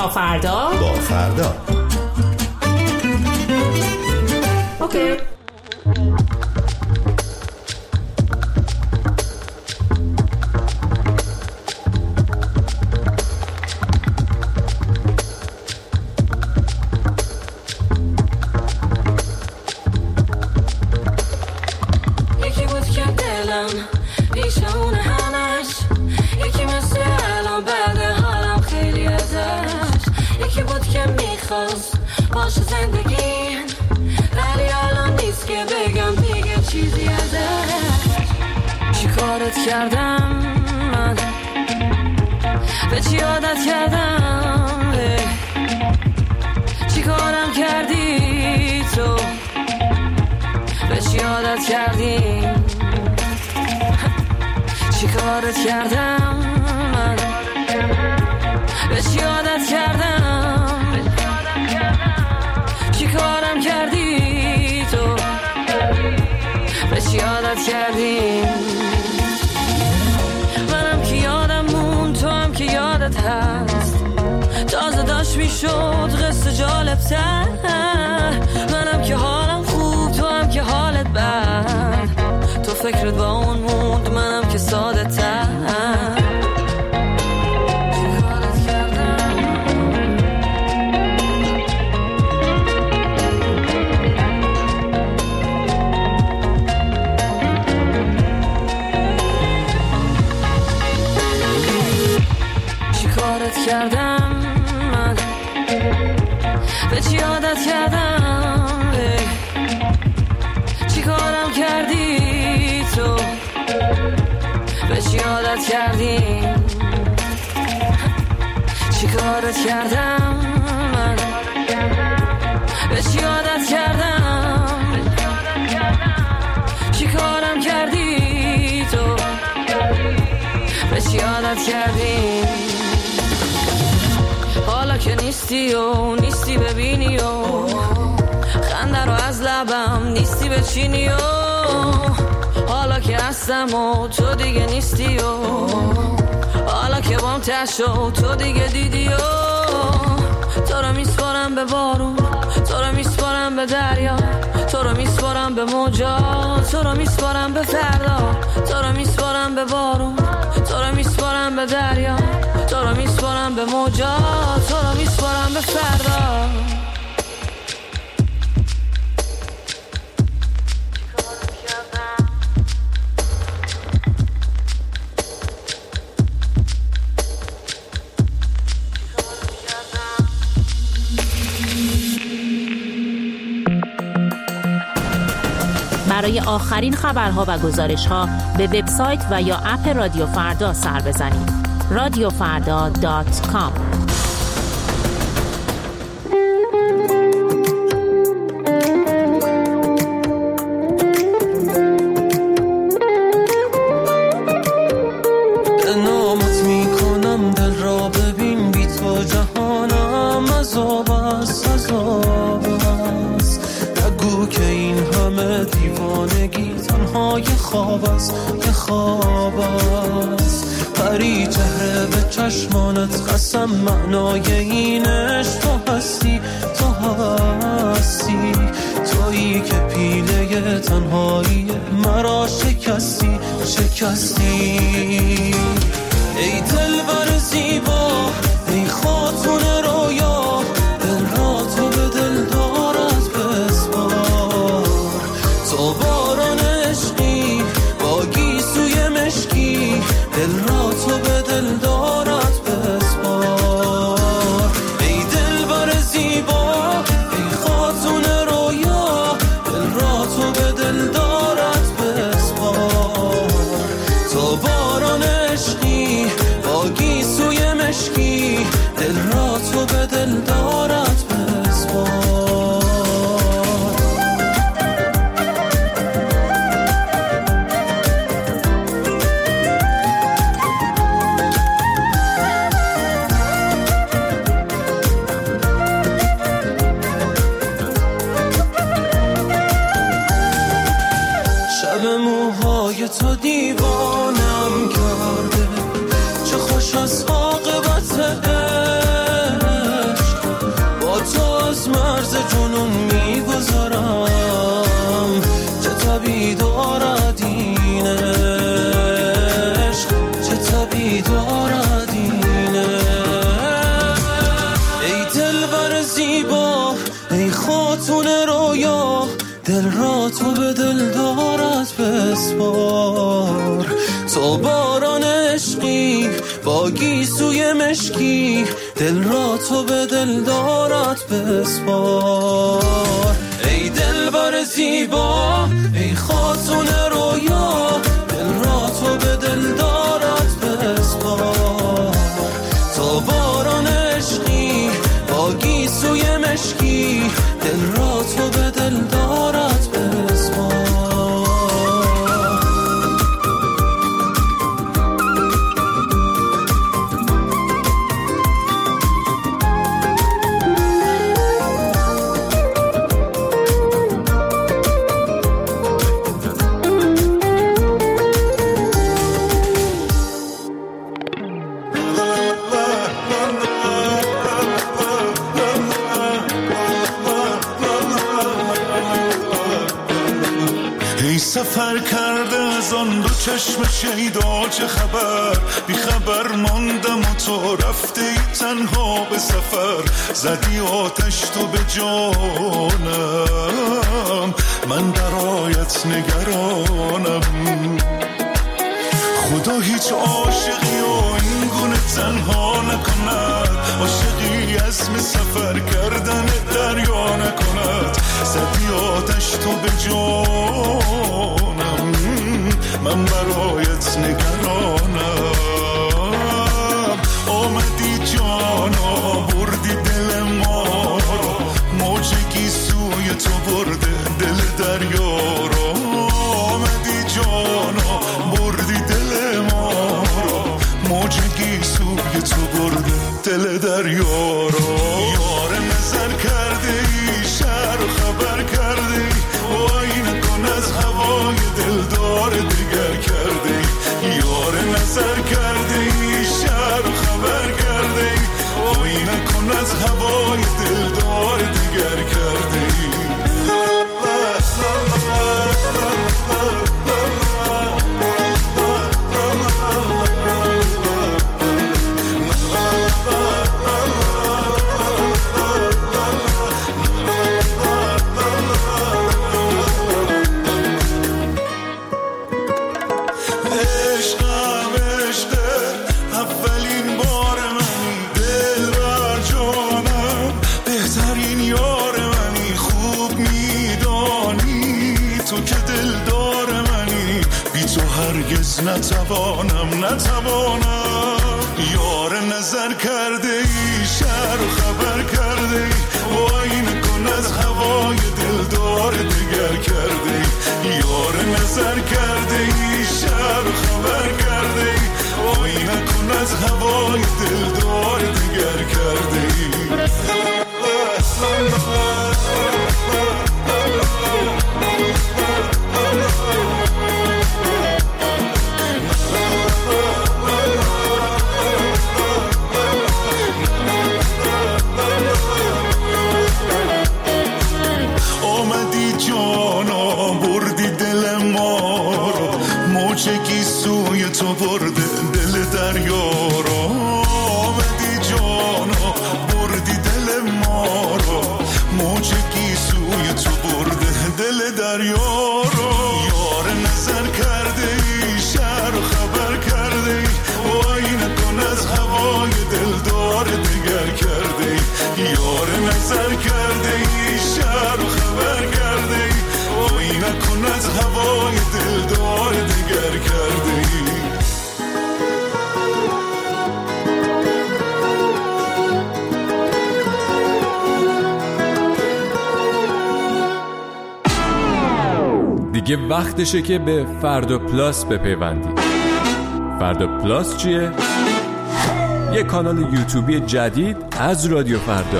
تا فردا با فردا. اوکی. یکی بود که دلم پیش اون همش، یکی مثل الان بعد حالم خیلی ازش، یکی بود که میخواست باشه زندگی، ولی الان نیست که بگم دیگه چیزی ازش. چی کارت کردم من، به چی عادت کردم، چی کارم کردی تو، به چی عادت کردی، چی کارت کردم من، به چی عادت کردم، چی کارم کردی تو، به چی عادت کردی. منم که یادم مون، تو هم که یادت هست، تازه داشت میشد قصه جالب تر. منم که حالم خوب، تو هم که حالت بد، تو فکرت با اون موند، منم که ساده تر. کردم من، به چی عادت کردم، چی کارم کردی تو، به چی عادت کردی، چی کارت کردم من، به چی عادت کردم، چی کارم کردی تو، به چی عادت کردی. حالا که نیستی و نیستی ببینی و خنده رو از لبم نیستی بچینی و حالا که هستم و تو دیگه نیستی و حالا که بام تشو تو دیگه دیدی و تو رو میسپارم به بارون، تو رو میسپارم به دریا، تو رو میسپارم به موجا، تو رو میسپارم به فردا، تو رو میسپارم به بارون، تو رو میسپارم به دریا، تو رو میسپارم به موجا، تو رو میسپارم به فردا. برای آخرین خبرها و گزارش‌ها به وبسایت و یا اپ رادیو فردا سر بزنید. رادیو فردا دات کام. نامت میکنم دل را ببین، بی تو جهانم عذاب است، عذاب است. نگو که این همه دیوانگی تنها یه خواب است، یه خواب است. پری چهره به چشمانت قسم، معنای این عشق تو هستی، تو هستی. تویی که پیله تنهایی مرا شکستی، شکستی. ای دلبر زیبا، ای خاتون رویا، دل را تو به دل دارد بسپار. تو باران عشقی با گیسوی مشکی، دل را تو به دل دارد بسپار. ای دلبر زیبا، ای خاتون رویا، دل را تو به دل دارد بسپار. تو باران عشقی با گیسوی مشکی، دل را تو به دل دارد بسپار. شب موهای تو دیوانم کرده، چه خوش از عاقبت عشق. دیدارت اینه. ای دلبر زیبا، ای خاتون رویا، دل را تو به دلدارت بسپار. تو باران عشقی با گیسوی مشکی، دل را تو به دلدارت بسپار. ای دلبر زیبا، ای خاتون رویا، دل را تو به دلدارت بسپار. تو باران عشقی با گیسوی مشکی، دل را تو به دلدارت بسپار. سفر کرده از آن دو چشم شیدا چه خبر، بی خبر ماندم و تو رفته ای تنها به سفر. زدی آتش تو به جانم، من برایت نگرانم. خدا هیچ عاشقی و این گونه تنها نکند، عاشقی عزم سفر کردن دریا نکند. زدی آتش تو به جانم، من برایت نگرانم. آمدی جانا بردی دل ما رو، موجگی سوی تو برده دل دریا رو. آمدی جانا بردی دل ما رو، موجگی سوی تو برده دل دریا رو. یار نظر کرده ای، شهر و خبر کرده ای، وای نکن از هوای دلدار دیگر کرده ای. یار نظر کرده ای، شهر و خبر کرده ای، وای نکن از هوای دلدار دیگر کرده ای. نتوانم نتوانم. یار نظر کرده ای، شهر و خبر کرده ای، وای نکن از هوای دلدار دیگر کرده ای. یار نظر کرده ای، شهر و خبر کرده ای، وای نکن از هوای دلدار دیگر کرده ای. موجگی سوی تو برده دل دریا رو. آمدی جانا بردی دل ما رو، موجگی سوی تو برده دل دریا رو. یار نظر کرده ای، شهر و خبر کرده ای، وای نکن از هوای دلدار دیگر کرده ای. یار نظر کرده ای، شهر و خبر کرده ای، وای نکن از هوای دلدار دیگر کرده ای. دیگه وقتشه که به فردا پلاس بپیوندی. فردا پلاس چیه؟ یه کانال یوتیوبی جدید از رادیو فردا.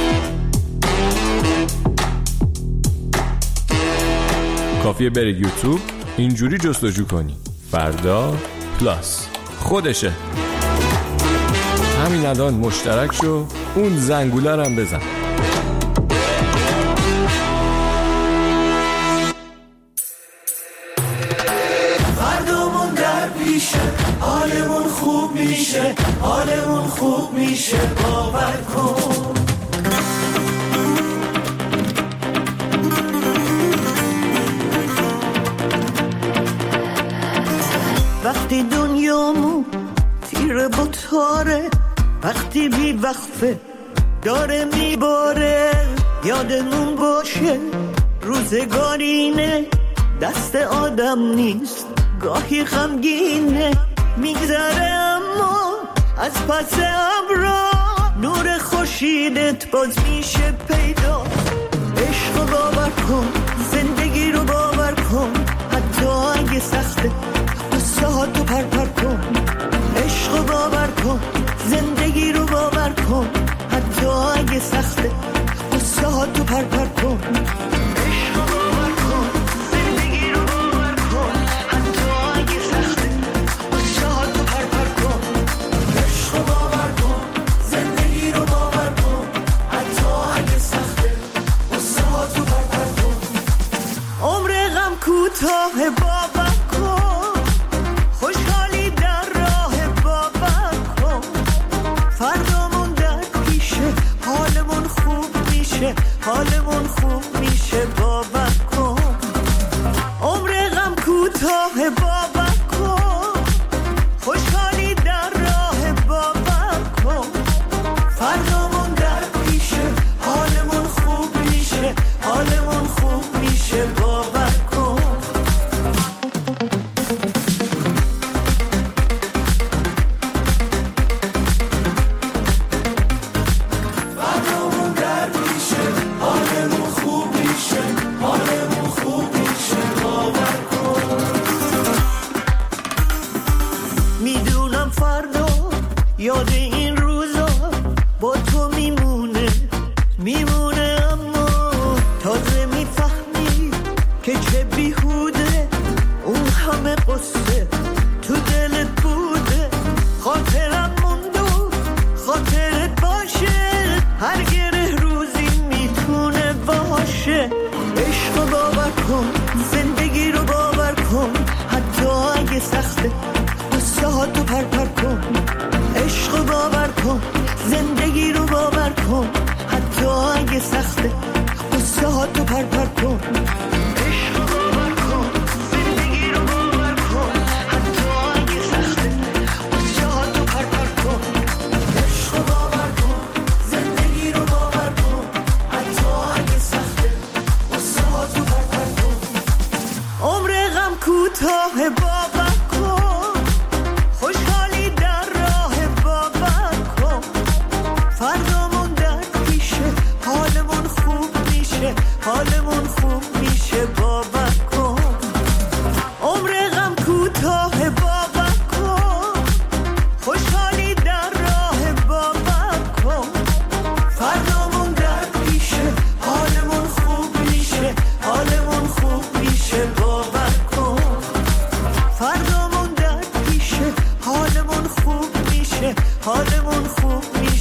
کافیه بری یوتیوب، اینجوری جستجو کنی فردا پلاس، خودشه. همین الان مشترک شو، اون زنگوله هم بزن. فردامون در پیشه، حالمون خوب میشه، حالمون خوب میشه، باور کن. وقتی دنیامون تیره با تاره، وقتی بی وقفه داره میباره، یادمون باشه روزگارینه، دست آدم نیست، گاهی غمگینه، میگذره اما از پس ابرا نور خورشیدت باز میشه پیدا. عشق رو باور کن، زندگی رو باور کن، حتی اگه سخته قصه ها تو پر پر کن. عشق رو باور کن، زندگی رو باور کن، حتی اگه سخته قصه ها تو پر پر کن. کوتاه باور کن، خوشحالی در راه باور کن، فردامون در پیشه، حالمون خوب میشه، حالمون خوب میشه، باور کن. عمر غم کوتاه باور کن، خوشحالی در راه باور کن، فردامون در پیشه، حالمون خوب میشه، حالمون خوب میشه، باور کن. یاد این روزا با تو میمونه میمونه، اما تازه میفهمی که چه بیهوده اون همه قصه تو دلت بوده. خاطرم موندو خاطرت باشه، هر گره روزی میتونه باشه. عشق رو باور کن، زندگی رو باور کن، حتی اگه سخته قصه ها تو پر پر کن. عشق رو باور کن، زندگی رو باور کن، حتی اگه سخته قصه ها تو پر پر کن. عشق رو باور کن، زندگی رو باور کن، حتی اگه سخته قصه ها تو پر پر کن. عشق رو باور کن، زندگی رو باور کن، حتی اگه سخته قصه ها تو پر پر کن. عمر غم کوتاه باور کن، خوشحالی در راه باور کن، فردامون در پیشه، حالمون خوب میشه، حالمون خوب میشه، باور کن. عمر غم کوتاه باور کن، خوشحالی در راه باور کن، فردامون در پیشه، حالمون خوب میشه، حالمون خوب میشه، باور کن. فردامون در پیشه، حالمون خوب میشه، حالمون خوب میشه.